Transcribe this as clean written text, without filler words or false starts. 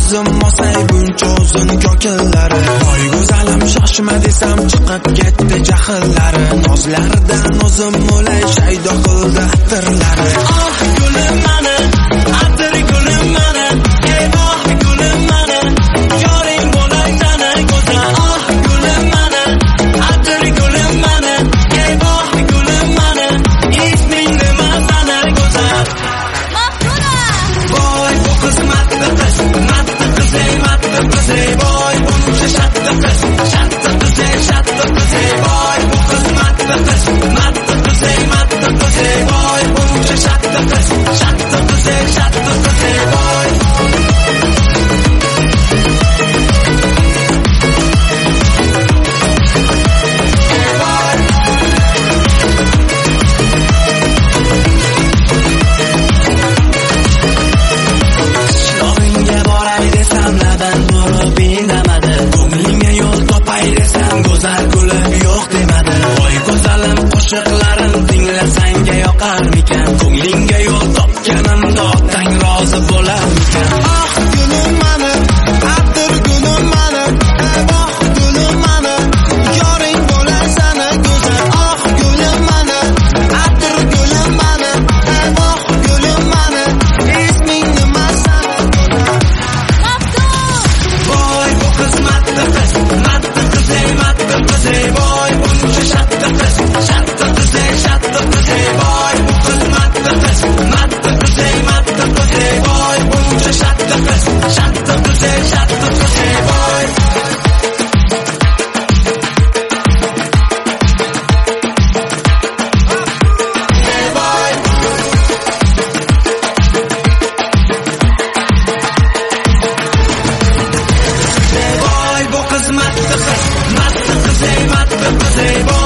qizim mosay buncha uzun ko'killari. Voy go'zalim shoshma desam chiqib ketdi jahllari. Nozlaridan o'zim o'lay shaydo qildi atirlari. Oh gulim mani, atir gulim mani, ey oh gulim mani, yoring bo'lay sana go'zal. Oh gulim mani, atir gulim mani, ey oh gulim mani, isming nima sana go'zal. Voy bu qiz matli qiz, matli qiz ey matli qiz ey. Voy buncha shatli qiz, shatli qiz ey shatli qiz ey. Voy bu qiz matli qiz, matli qiz ey matli qiz ey. Voy buncha shatli qiz, shatli qiz ey shatli qiz ey. Voy qo'shiqlarim tinglasangga yoqarmikan, ko'nglingga yo'l topganimda otang rozi bo'larmikan. Oh gulim mani, atir gulim mani, oh gulim mani, yoring bo'lar sana go'zal. Oh gulim mani, atir gulim mani, oh gulim mani, isming nima sana go'zal. Voy bu qiz matli qiz, matli qiz ey matli qiz ey. Voy buncha shatli qiz, shatli qiz ey shatli qiz ey. Voy bu qiz matli qiz, matli qiz ey matli qiz ey. Voy buncha shatli qiz, shatli qiz ey shatli qiz ey. Voy bu qiz matli qiz, matli qiz ey matli qiz ey.